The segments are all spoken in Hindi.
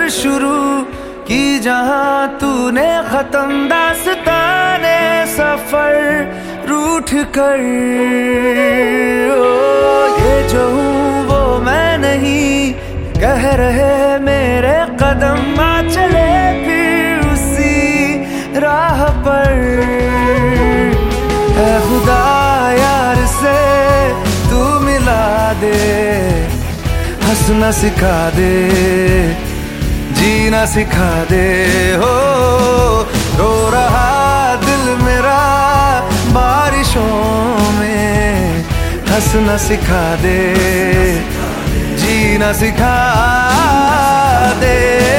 शुरू की जहां तूने खत्म दास्ताने सफर रूठ कर। ये जो हूँ वो मैं नहीं, कह रहे मेरे कदम, आ चले फिर उसी राह पर। ऐ खुदा यार से तू मिला दे, हंसना सिखा दे, जीना सिखा दे। हो रो रहा दिल मेरा बारिशों में, हंसना सिखा दे, जीना सिखा दे।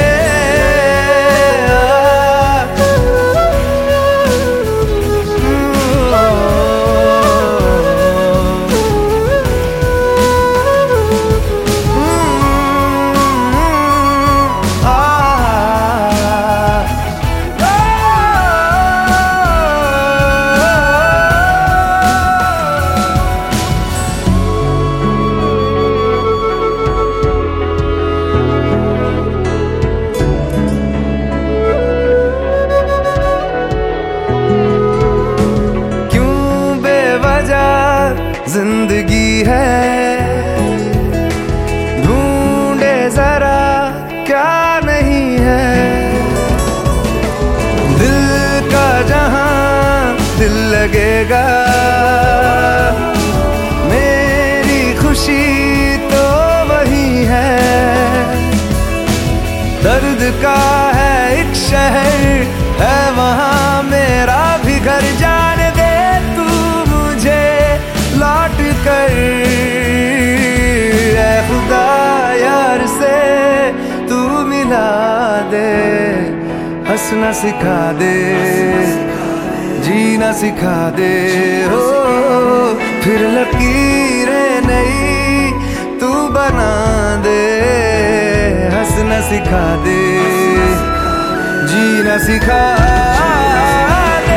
जिंदगी है ढूंढे जरा क्या नहीं है, दिल का जहां दिल लगेगा, मेरी खुशी तो वही है। दर्द का है एक शहर है वहां मेरा भी घर, जाने दे तू मुझे लौट कर। ऐ खुदा यार से तू मिला दे, हंसना सिखा दे, जीना सिखा दे। हो फिर लकीरें नई तू बना दे, हंसना सिखा दे, जीना सिखा दे।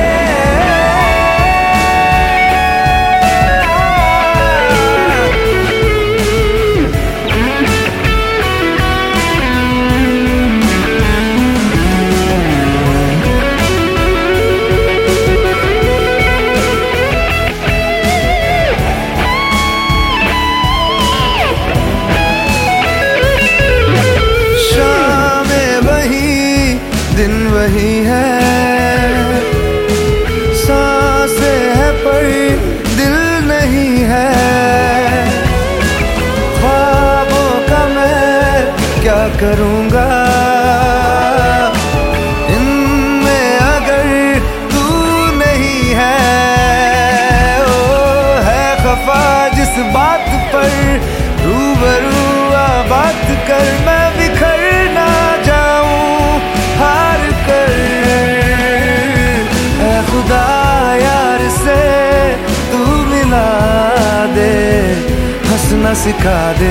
दिन वही है, सांसें है पर दिल नहीं है। ख्वाबों का मैं क्या करूँगा इनमें अगर तू नहीं है। ओ है खफा जिस बात पर रूबरू बात कर, मैं बिखर ना जाऊं हार कर। ऐ खुदा यार से तू मिला दे, हंसना सिखा दे,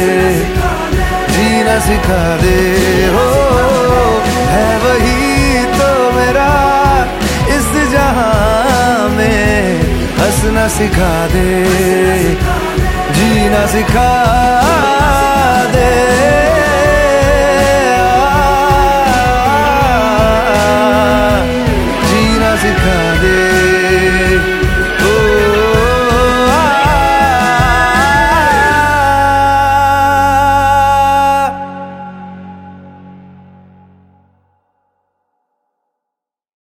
जीना सिखा दे। हो है वही तो मेरा इस जहां में, हंसना सिखा दे, जीना सिखा